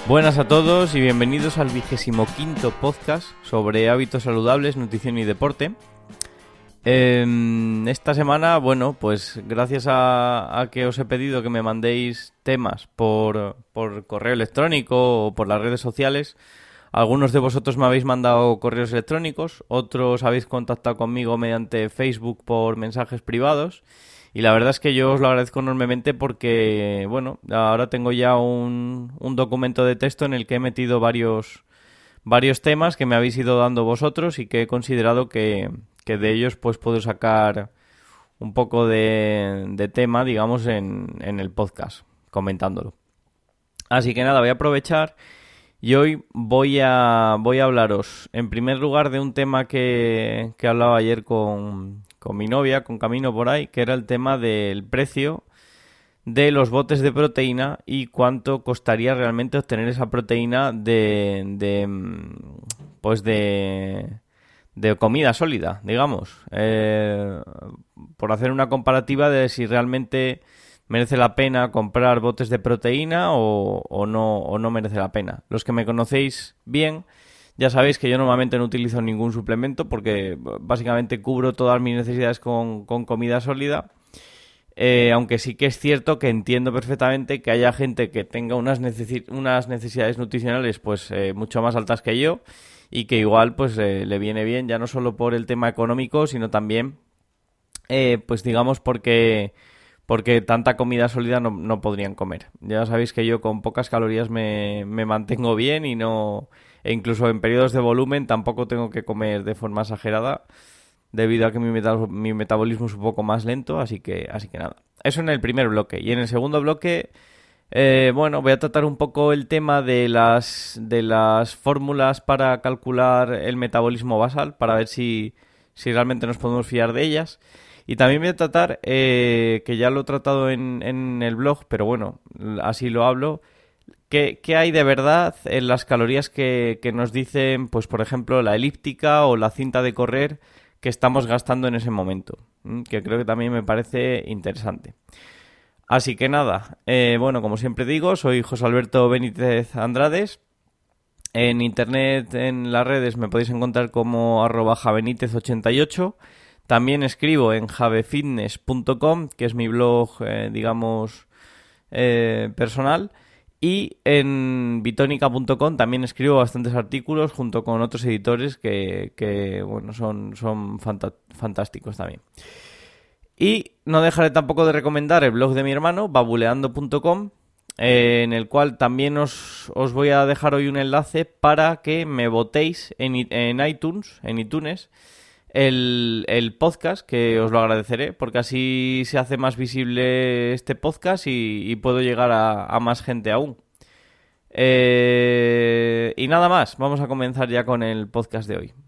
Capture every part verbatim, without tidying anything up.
Buenas a todos y bienvenidos al vigésimo quinto podcast sobre hábitos saludables, nutrición y deporte. Eh, esta semana, bueno, pues gracias a, a que os he pedido que me mandéis temas por, por correo electrónico o por las redes sociales, algunos de vosotros me habéis mandado correos electrónicos, otros habéis contactado conmigo mediante Facebook por mensajes privados. Y la verdad es que yo os lo agradezco enormemente porque, bueno, ahora tengo ya un, un documento de texto en el que he metido varios, varios temas que me habéis ido dando vosotros y que he considerado que, que de ellos pues puedo sacar un poco de, de tema, digamos, en, en el podcast, comentándolo. Así que nada, voy a aprovechar y hoy voy a, voy a hablaros, en primer lugar, de un tema que, que hablaba ayer con... con mi novia, con Camino por ahí, que era el tema del precio de los botes de proteína y cuánto costaría realmente obtener esa proteína de, de pues de, de comida sólida, digamos. Eh, por hacer una comparativa de si realmente merece la pena comprar botes de proteína o, o no, o no merece la pena. Los que me conocéis bien, ya sabéis que yo normalmente no utilizo ningún suplemento porque básicamente cubro todas mis necesidades con, con comida sólida. Eh, aunque sí que es cierto que entiendo perfectamente que haya gente que tenga unas, necesi- unas necesidades nutricionales pues eh, mucho más altas que yo y que igual pues eh, le viene bien ya no solo por el tema económico, sino también eh, pues digamos porque... porque tanta comida sólida no, no podrían comer. Ya sabéis que yo con pocas calorías me, me mantengo bien y no... e incluso en periodos de volumen tampoco tengo que comer de forma exagerada debido a que mi, meta- mi metabolismo es un poco más lento, así que, así que nada. Eso en el primer bloque. Y en el segundo bloque, eh, bueno, voy a tratar un poco el tema de las, de las fórmulas para calcular el metabolismo basal, para ver si, si realmente nos podemos fiar de ellas. Y también voy a tratar, eh, que ya lo he tratado en, en el blog, pero bueno, así lo hablo, ¿qué, qué hay de verdad en las calorías que, que nos dicen, pues por ejemplo, la elíptica o la cinta de correr que estamos gastando en ese momento? ¿Mm? Que creo que también me parece interesante. Así que nada, eh, bueno, como siempre digo, soy José Alberto Benítez Andrades. En internet, en las redes, me podéis encontrar como arroba jabenítez ochenta y ocho. También escribo en javefitness punto com, que es mi blog, eh, digamos, eh, personal. Y en bitónica punto com también escribo bastantes artículos junto con otros editores que, que bueno, son, son fanta- fantásticos también. Y no dejaré tampoco de recomendar el blog de mi hermano, babuleando punto com, eh, en el cual también os, os voy a dejar hoy un enlace para que me votéis en, en iTunes, en iTunes, El, el podcast, que os lo agradeceré porque así se hace más visible este podcast y, y puedo llegar a, a más gente aún. Eh, y nada más, vamos a comenzar ya con el podcast de hoy.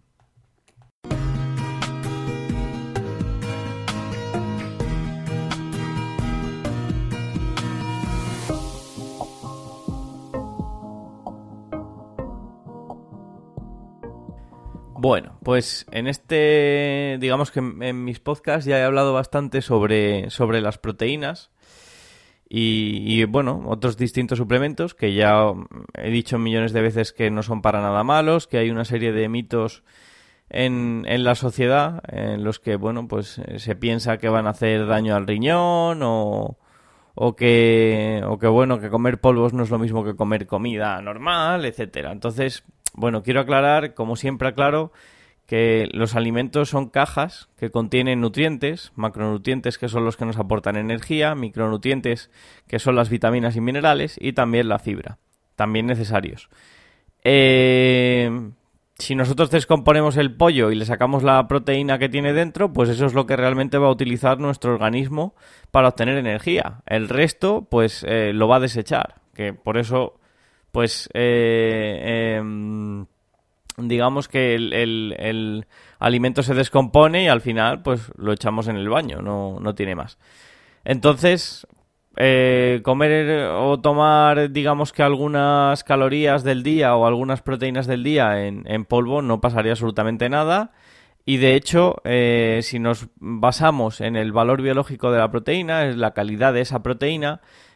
Bueno, pues en este, digamos que en, en mis podcasts ya he hablado bastante sobre, sobre las proteínas y, y, bueno, otros distintos suplementos que ya he dicho millones de veces que no son para nada malos, que hay una serie de mitos en, en la sociedad en los que, bueno, pues se piensa que van a hacer daño al riñón o, o que, o que, bueno, que comer polvos no es lo mismo que comer comida normal, etcétera. Entonces, bueno, quiero aclarar, como siempre aclaro, que los alimentos son cajas que contienen nutrientes, macronutrientes que son los que nos aportan energía, micronutrientes que son las vitaminas y minerales y también la fibra, también necesarios. Eh, si nosotros descomponemos el pollo y le sacamos la proteína que tiene dentro, pues eso es lo que realmente va a utilizar nuestro organismo para obtener energía. El resto, pues eh, lo va a desechar, que por eso... pues eh, eh, digamos que el, el, el alimento se descompone y al final pues lo echamos en el baño, no, no tiene más. Entonces, eh, comer o tomar, digamos que algunas calorías del día o algunas proteínas del día en, en polvo no pasaría absolutamente nada. Y de hecho, eh, si nos basamos en el valor biológico de la proteína, es la calidad de esa proteína,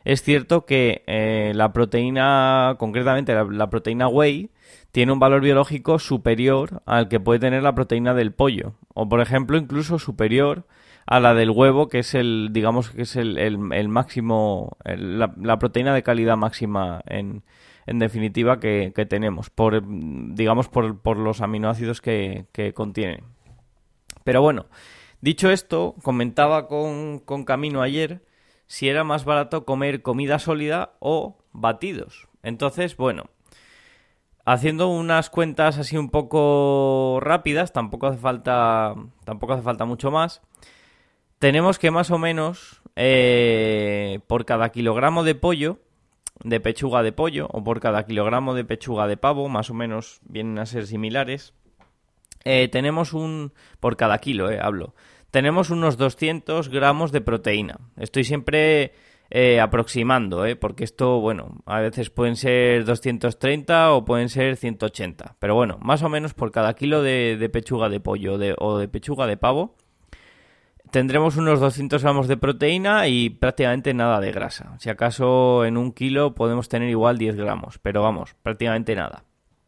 es cierto que eh, la proteína, concretamente la, la proteína whey, tiene un valor biológico superior al que puede tener la proteína del pollo. O, por ejemplo, incluso superior a la del huevo, que es el, digamos, que es el, el, el máximo, el, la, la proteína de calidad máxima en, en definitiva que, que tenemos, por, digamos, por, por los aminoácidos que, que contiene. Pero bueno, dicho esto, comentaba con, con Camino ayer si era más barato comer comida sólida o batidos. Entonces, bueno, haciendo unas cuentas así un poco rápidas, tampoco hace falta, tampoco hace falta mucho más. Tenemos que más o menos eh, por cada kilogramo de pollo, de pechuga de pollo, o por cada kilogramo de pechuga de pavo, más o menos vienen a ser similares, eh, tenemos un... por cada kilo, eh, hablo. Tenemos unos doscientos gramos de proteína. Estoy siempre eh, aproximando, eh, porque esto, bueno, a veces pueden ser doscientos treinta o pueden ser ciento ochenta. Pero bueno, más o menos por cada kilo de, de pechuga de pollo de, o de pechuga de pavo, tendremos unos doscientos gramos de proteína y prácticamente nada de grasa. Si acaso en un kilo podemos tener igual diez gramos, pero vamos, prácticamente nada.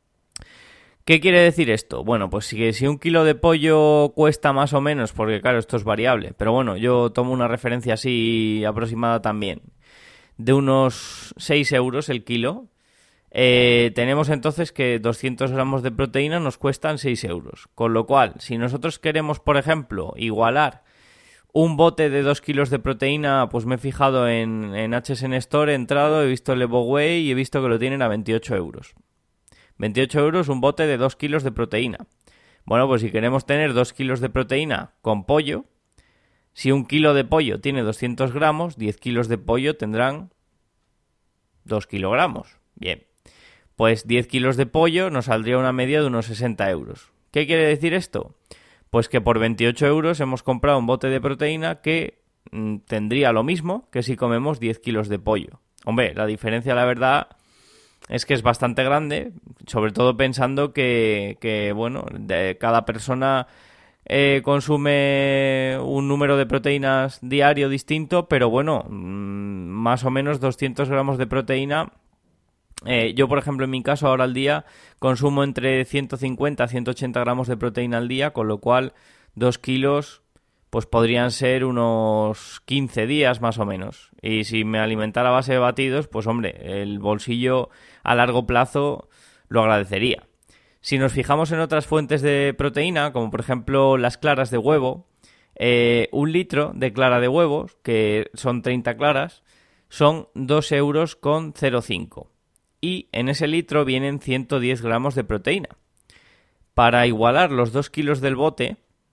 ¿Qué quiere decir esto? Bueno, pues si, si un kilo de pollo cuesta más o menos, porque claro, esto es variable, pero bueno, yo tomo una referencia así aproximada también, de unos seis euros el kilo, eh, tenemos entonces que doscientos gramos de proteína nos cuestan seis euros. Con lo cual, si nosotros queremos, por ejemplo, igualar un bote de dos kilos de proteína, pues me he fijado en, en H S N Store, he entrado, he visto el EvoWhey y he visto que lo tienen a veintiocho euros. veintiocho euros un bote de dos kilos de proteína. Bueno, pues si queremos tener dos kilos de proteína con pollo, si un kilo de pollo tiene doscientos gramos, diez kilos de pollo tendrán dos kilogramos. Bien, pues diez kilos de pollo nos saldría una media de unos sesenta euros. ¿Qué quiere decir esto? Pues que por veintiocho euros hemos comprado un bote de proteína que mmm, tendría lo mismo que si comemos diez kilos de pollo. Hombre, la diferencia, la verdad, es que es bastante grande, sobre todo pensando que, que bueno, de cada persona eh, consume un número de proteínas diario distinto, pero bueno, mmm, más o menos doscientos gramos de proteína. Eh, yo, por ejemplo, en mi caso, ahora al día consumo entre ciento cincuenta a ciento ochenta gramos de proteína al día, con lo cual dos kilos pues podrían ser unos quince días más o menos. Y si me alimentara a base de batidos, pues hombre, el bolsillo a largo plazo lo agradecería. Si nos fijamos en otras fuentes de proteína, como por ejemplo las claras de huevo, eh, un litro de clara de huevos, que son treinta claras, son dos euros con cero cinco. Y en ese litro vienen ciento diez gramos de proteína. Para igualar los dos kilos del bote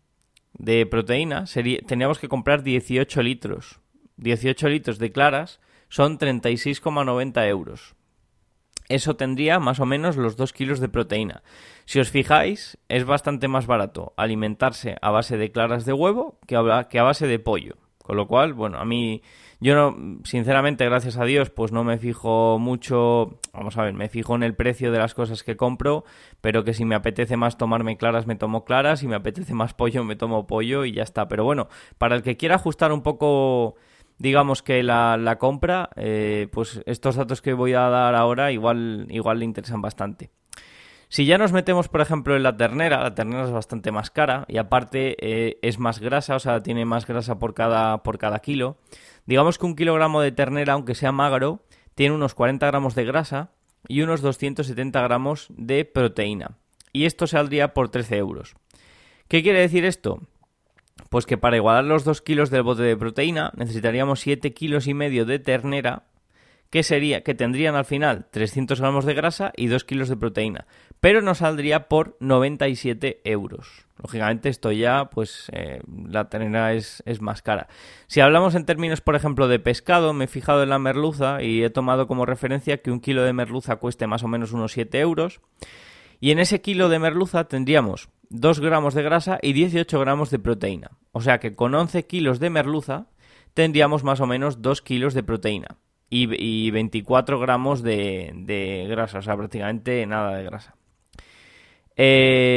de proteína, sería, teníamos que comprar dieciocho litros. dieciocho litros de claras son treinta y seis coma noventa euros. Eso tendría más o menos los dos kilos de proteína. Si os fijáis, es bastante más barato alimentarse a base de claras de huevo que a, que a base de pollo. Con lo cual, bueno, a mí, yo no, sinceramente, gracias a Dios, pues no me fijo mucho, vamos a ver, me fijo en el precio de las cosas que compro, pero que si me apetece más tomarme claras, me tomo claras, si me apetece más pollo, me tomo pollo y ya está. Pero bueno, para el que quiera ajustar un poco, digamos que la, la compra, eh, pues estos datos que voy a dar ahora igual, igual le interesan bastante. Si ya nos metemos, por ejemplo, en la ternera, la ternera es bastante más cara y aparte eh, es más grasa, o sea, tiene más grasa por cada, por cada kilo. Digamos que un kilogramo de ternera, aunque sea magro, tiene unos cuarenta gramos de grasa y unos doscientos setenta gramos de proteína. Y esto saldría por trece euros. ¿Qué quiere decir esto? Pues que para igualar los dos kilos del bote de proteína necesitaríamos siete kilos y medio de ternera, que sería, que tendrían al final trescientos gramos de grasa y dos kilos de proteína, pero nos saldría por noventa y siete euros. Lógicamente esto ya, pues eh, la ternera es, es más cara. Si hablamos en términos, por ejemplo, de pescado, me he fijado en la merluza y he tomado como referencia que un kilo de merluza cueste más o menos unos siete euros, y en ese kilo de merluza tendríamos dos gramos de grasa y dieciocho gramos de proteína. O sea que con once kilos de merluza tendríamos más o menos dos kilos de proteína. Y, y veinticuatro gramos de, de grasa, o sea, prácticamente nada de grasa.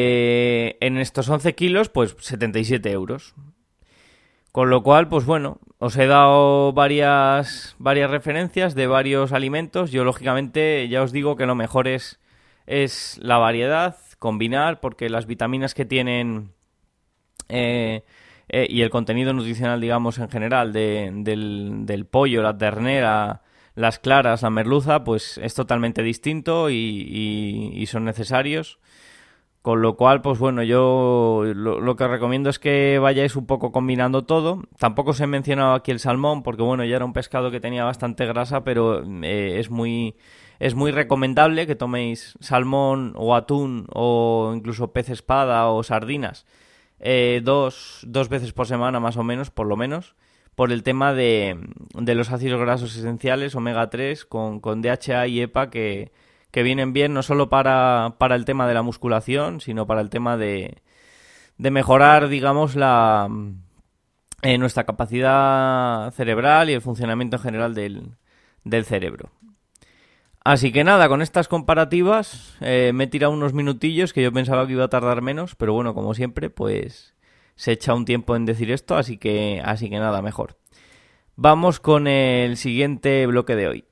Eh, en estos once kilos, pues setenta y siete euros. Con lo cual, pues bueno, os he dado varias, varias referencias de varios alimentos. Yo, lógicamente, ya os digo que lo mejor es, es la variedad, combinar, porque las vitaminas que tienen eh, eh, y el contenido nutricional, digamos, en general, de, del, del pollo, la ternera, las claras, la merluza, pues es totalmente distinto y, y, y son necesarios. Con lo cual, pues bueno, yo lo, lo que os recomiendo es que vayáis un poco combinando todo. Tampoco os he mencionado aquí el salmón, porque bueno, ya era un pescado que tenía bastante grasa, pero eh, es muy es muy recomendable que toméis salmón o atún o incluso pez espada o sardinas eh, dos, dos veces por semana más o menos, por lo menos, por el tema de, de los ácidos grasos esenciales, omega tres, con, con D H A y EPA que... que vienen bien no solo para, para el tema de la musculación, sino para el tema de, de mejorar, digamos, la eh, nuestra capacidad cerebral y el funcionamiento en general del, del cerebro. Así que nada, con estas comparativas eh, me he tirado unos minutillos que yo pensaba que iba a tardar menos, pero bueno, como siempre, pues se echa un tiempo en decir esto, así que, así que nada, mejor. Vamos con el siguiente bloque de hoy.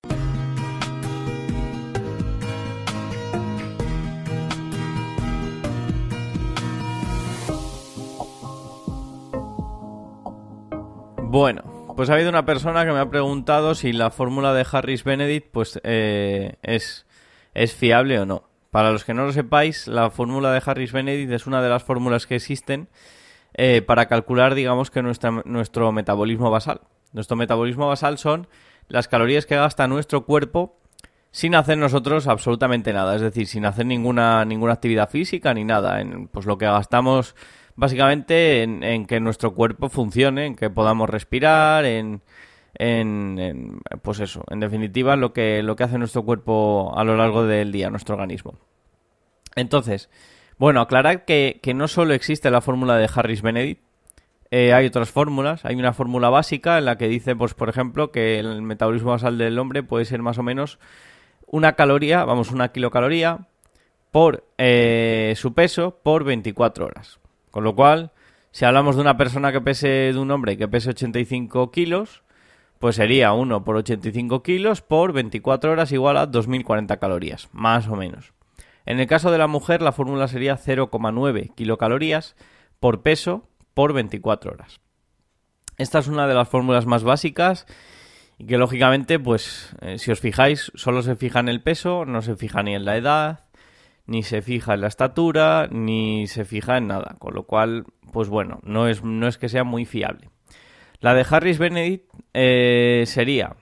Bueno, pues ha habido una persona que me ha preguntado si la fórmula de Harris-Benedict pues eh, es, es fiable o no. Para los que no lo sepáis, la fórmula de Harris-Benedict es una de las fórmulas que existen eh, para calcular, digamos, que nuestra, nuestro metabolismo basal. Nuestro metabolismo basal son las calorías que gasta nuestro cuerpo sin hacer nosotros absolutamente nada. Es decir, sin hacer ninguna, ninguna actividad física ni nada. En, pues lo que gastamos... Básicamente en, en que nuestro cuerpo funcione, en que podamos respirar, en, en, en pues eso, en definitiva lo que, lo que hace nuestro cuerpo a lo largo del día, nuestro organismo. Entonces, bueno, aclarar que, que no solo existe la fórmula de Harris-Benedict, eh, hay otras fórmulas. Hay una fórmula básica en la que dice, pues por ejemplo, que el metabolismo basal del hombre puede ser más o menos una caloría, vamos, una kilocaloría por eh, su peso por veinticuatro horas. Con lo cual, si hablamos de una persona que pese, de un hombre que pese ochenta y cinco kilos, pues sería uno por ochenta y cinco kilos por veinticuatro horas igual a dos mil cuarenta calorías, más o menos. En el caso de la mujer, la fórmula sería cero coma nueve kilocalorías por peso por veinticuatro horas. Esta es una de las fórmulas más básicas y que, lógicamente, pues, eh, si os fijáis, solo se fija en el peso, no se fija ni en la edad, ni se fija en la estatura, ni se fija en nada, con lo cual, pues bueno, no es, no es que sea muy fiable. La de Harris-Benedict eh, sería,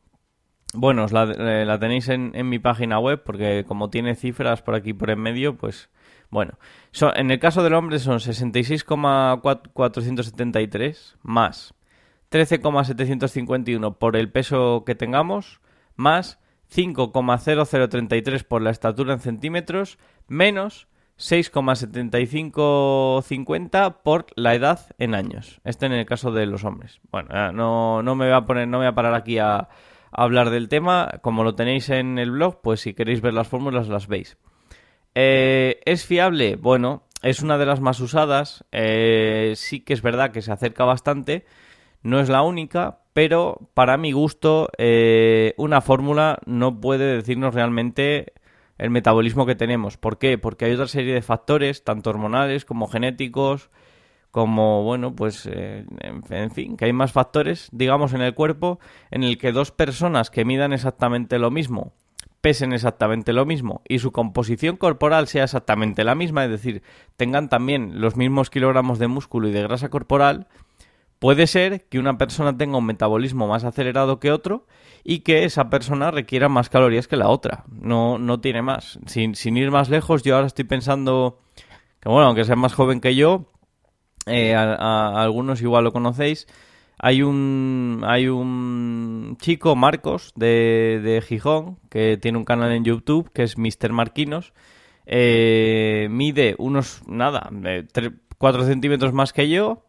bueno, os la, eh, la tenéis en, en mi página web, porque como tiene cifras por aquí por en medio, pues bueno, so, en el caso del hombre son sesenta y seis coma cuatrocientos setenta y tres más trece coma setecientos cincuenta y uno por el peso que tengamos, más cinco coma cero cero treinta y tres por la estatura en centímetros, menos seis coma setenta y cinco cincuenta por la edad en años. Este en el caso de los hombres. Bueno, no, no me voy a poner, no me voy a parar aquí a, a hablar del tema. Como lo tenéis en el blog, pues si queréis ver las fórmulas las veis. Eh, ¿Es fiable? Bueno, es una de las más usadas. Eh, sí que es verdad que se acerca bastante. No es la única, pero para mi gusto eh, una fórmula no puede decirnos realmente el metabolismo que tenemos. ¿Por qué? Porque hay otra serie de factores, tanto hormonales como genéticos, como, bueno, pues, eh, en, en fin, que hay más factores, digamos, en el cuerpo en el que dos personas que midan exactamente lo mismo, pesen exactamente lo mismo y su composición corporal sea exactamente la misma, es decir, tengan también los mismos kilogramos de músculo y de grasa corporal. Puede ser que una persona tenga un metabolismo más acelerado que otro y que esa persona requiera más calorías que la otra. No, no tiene más. Sin, sin ir más lejos, yo ahora estoy pensando que, bueno, aunque sea más joven que yo, eh, a, a, a algunos igual lo conocéis, hay un, hay un chico, Marcos, de, de Gijón, que tiene un canal en YouTube, que es míster Marquinos. Eh, mide unos, nada, cuatro centímetros más que yo.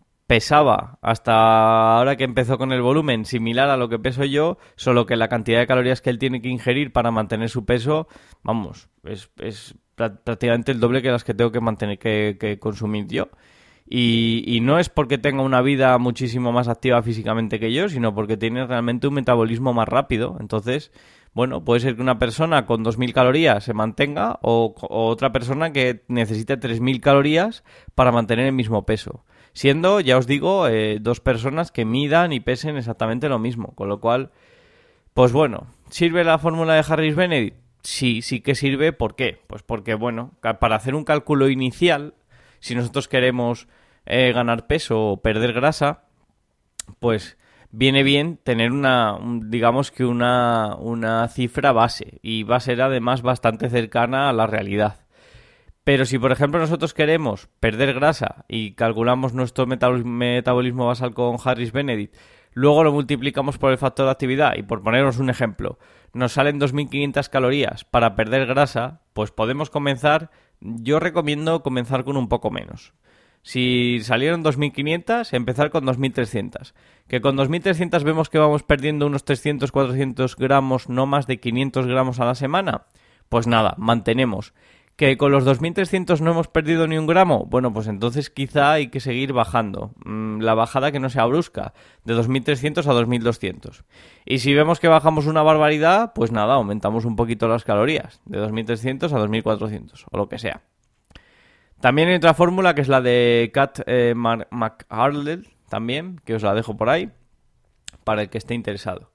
Pesaba hasta ahora que empezó con el volumen similar a lo que peso yo, solo que la cantidad de calorías que él tiene que ingerir para mantener su peso, vamos, es, es prácticamente el doble que las que tengo que mantener que, que consumir yo. Y, y no es porque tenga una vida muchísimo más activa físicamente que yo, sino porque tiene realmente un metabolismo más rápido. Entonces, bueno, puede ser que una persona con dos mil calorías se mantenga o, o otra persona que necesite tres mil calorías para mantener el mismo peso. Siendo, ya os digo, eh, dos personas que midan y pesen exactamente lo mismo. Con lo cual, pues bueno, ¿sirve la fórmula de Harris-Benedict? Sí, sí que sirve. ¿Por qué? Pues porque, bueno, para hacer un cálculo inicial, si nosotros queremos eh, ganar peso o perder grasa, pues viene bien tener una, un, digamos que una, una cifra base, y va a ser además bastante cercana a la realidad. Pero si, por ejemplo, nosotros queremos perder grasa y calculamos nuestro metabolismo basal con Harris-Benedict, luego lo multiplicamos por el factor de actividad y, por poneros un ejemplo, nos salen dos mil quinientas calorías para perder grasa, pues podemos comenzar. Yo recomiendo comenzar con un poco menos. Si salieron dos mil quinientas, empezar con dos mil trescientas. Que con dos mil trescientas vemos que vamos perdiendo unos trescientos cuatrocientos gramos, no más de quinientos gramos a la semana. Pues nada, mantenemos. ¿Que con los dos mil trescientos no hemos perdido ni un gramo? Bueno, pues entonces quizá hay que seguir bajando. Mm, la bajada que no sea brusca, de dos mil trescientos a dos mil doscientos. Y si vemos que bajamos una barbaridad, pues nada, aumentamos un poquito las calorías, de dos mil trescientos a dos mil cuatrocientos, o lo que sea. También hay otra fórmula que es la de Kat eh, McArdle, también, que os la dejo por ahí, para el que esté interesado.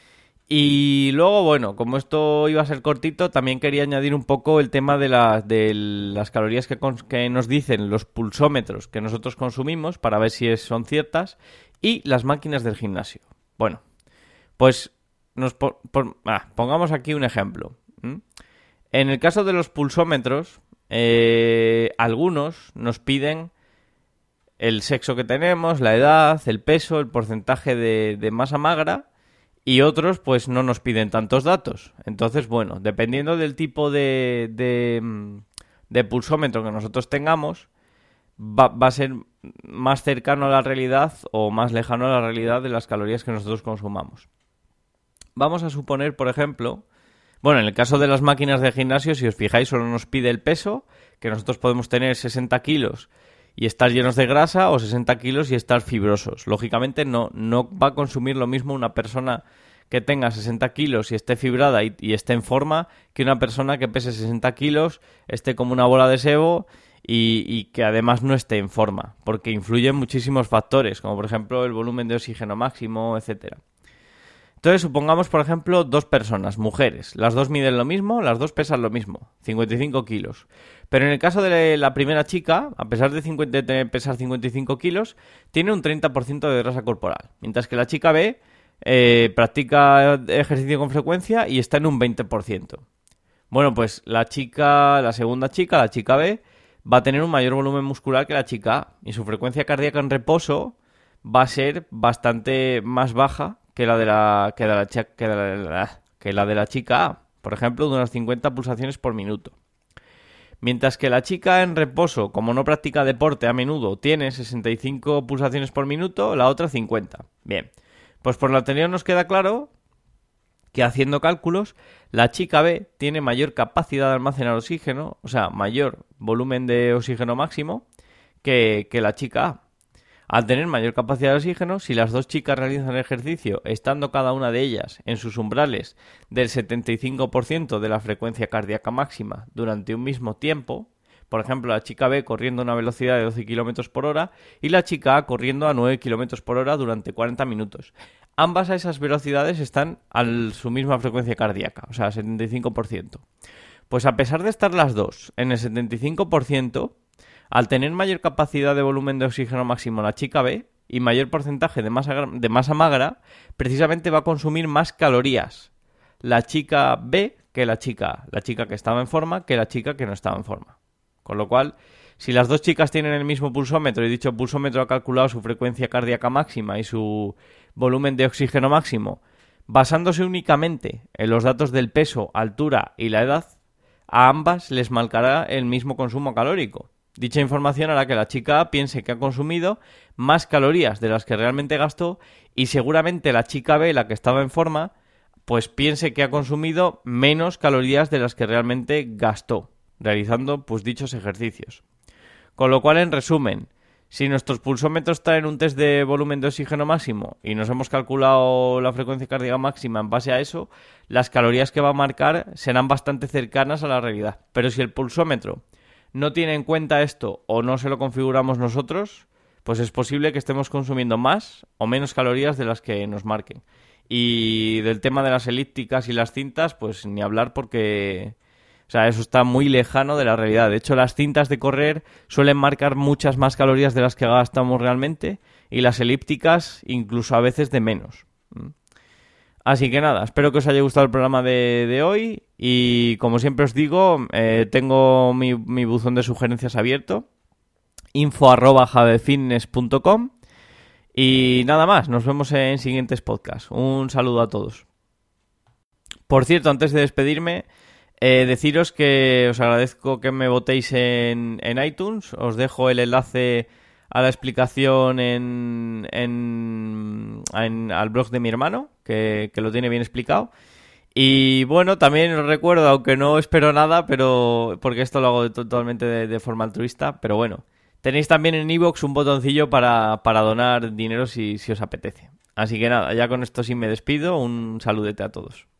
Y luego, bueno, como esto iba a ser cortito, también quería añadir un poco el tema de, la, de las calorías que, con, que nos dicen los pulsómetros que nosotros consumimos para ver si es, son ciertas, y las máquinas del gimnasio. Bueno, pues nos por, por, ah, pongamos aquí un ejemplo. ¿Mm? En el caso de los pulsómetros, eh, algunos nos piden el sexo que tenemos, la edad, el peso, el porcentaje de, de masa magra. Y otros, pues, no nos piden tantos datos. Entonces, bueno, dependiendo del tipo de, de, de pulsómetro que nosotros tengamos, va, va a ser más cercano a la realidad o más lejano a la realidad de las calorías que nosotros consumamos. Vamos a suponer, por ejemplo, bueno, en el caso de las máquinas de gimnasio, si os fijáis, solo nos pide el peso, que nosotros podemos tener sesenta kilos y estar llenos de grasa, o sesenta kilos y estar fibrosos. Lógicamente no, no va a consumir lo mismo una persona que tenga sesenta kilos y esté fibrada y, y esté en forma que una persona que pese sesenta kilos, esté como una bola de sebo y, y que además no esté en forma, porque influyen muchísimos factores, como por ejemplo el volumen de oxígeno máximo, etcétera. Entonces, supongamos, por ejemplo, dos personas, mujeres. Las dos miden lo mismo, las dos pesan lo mismo, cincuenta y cinco kilos. Pero en el caso de la primera chica, a pesar de, cincuenta, de pesar cincuenta y cinco kilos, tiene un treinta por ciento de grasa corporal. Mientras que la chica B eh, practica ejercicio con frecuencia y está en un veinte por ciento. Bueno, pues la chica, la segunda chica, la chica B, va a tener un mayor volumen muscular que la chica A. Y su frecuencia cardíaca en reposo va a ser bastante más baja que la de la que de la, que de la, que la de la chica A, por ejemplo, de unas cincuenta pulsaciones por minuto. Mientras que la chica en reposo, como no practica deporte a menudo, tiene sesenta y cinco pulsaciones por minuto, la otra cincuenta. Bien, pues por lo anterior nos queda claro que, haciendo cálculos, la chica B tiene mayor capacidad de almacenar oxígeno, o sea, mayor volumen de oxígeno máximo que, que la chica A. Al tener mayor capacidad de oxígeno, si las dos chicas realizan ejercicio estando cada una de ellas en sus umbrales del setenta y cinco por ciento de la frecuencia cardíaca máxima durante un mismo tiempo, por ejemplo, la chica B corriendo a una velocidad de doce kilómetros por hora y la chica A corriendo a nueve kilómetros por hora durante cuarenta minutos. Ambas a esas velocidades están a su misma frecuencia cardíaca, o sea, setenta y cinco por ciento. Pues a pesar de estar las dos en el setenta y cinco por ciento, al tener mayor capacidad de volumen de oxígeno máximo la chica B y mayor porcentaje de masa, de masa magra, precisamente va a consumir más calorías la chica B que la chica A, la chica que estaba en forma que la chica que no estaba en forma. Con lo cual, si las dos chicas tienen el mismo pulsómetro y dicho pulsómetro ha calculado su frecuencia cardíaca máxima y su volumen de oxígeno máximo, basándose únicamente en los datos del peso, altura y la edad, a ambas les marcará el mismo consumo calórico. Dicha información hará que la chica A piense que ha consumido más calorías de las que realmente gastó y seguramente la chica B, la que estaba en forma, pues piense que ha consumido menos calorías de las que realmente gastó, realizando pues dichos ejercicios. Con lo cual, en resumen, Si nuestros pulsómetros traen un test de volumen de oxígeno máximo y nos hemos calculado la frecuencia cardíaca máxima en base a eso, las calorías que va a marcar serán bastante cercanas a la realidad. Pero si el pulsómetro no tiene en cuenta esto o no se lo configuramos nosotros, pues es posible que estemos consumiendo más o menos calorías de las que nos marquen. Y del tema de las elípticas y las cintas, pues ni hablar porque... O sea, eso está muy lejano de la realidad. De hecho, las cintas de correr suelen marcar muchas más calorías de las que gastamos realmente y las elípticas incluso a veces de menos. Así que nada, espero que os haya gustado el programa de, de hoy y como siempre os digo, eh, tengo mi, mi buzón de sugerencias abierto, info arroba javefitness punto com y nada más, nos vemos en siguientes podcasts. Un saludo a todos. Por cierto, antes de despedirme... Eh, deciros que os agradezco que me votéis en, en iTunes. Os dejo el enlace a la explicación en, en, en al blog de mi hermano, que, que lo tiene bien explicado. Y bueno, también os recuerdo, aunque no espero nada, pero porque esto lo hago de, totalmente de, de forma altruista, pero bueno, tenéis también en iVoox un botoncillo para, para donar dinero si, si os apetece. Así que nada, ya con esto sí me despido. Un saludete a todos.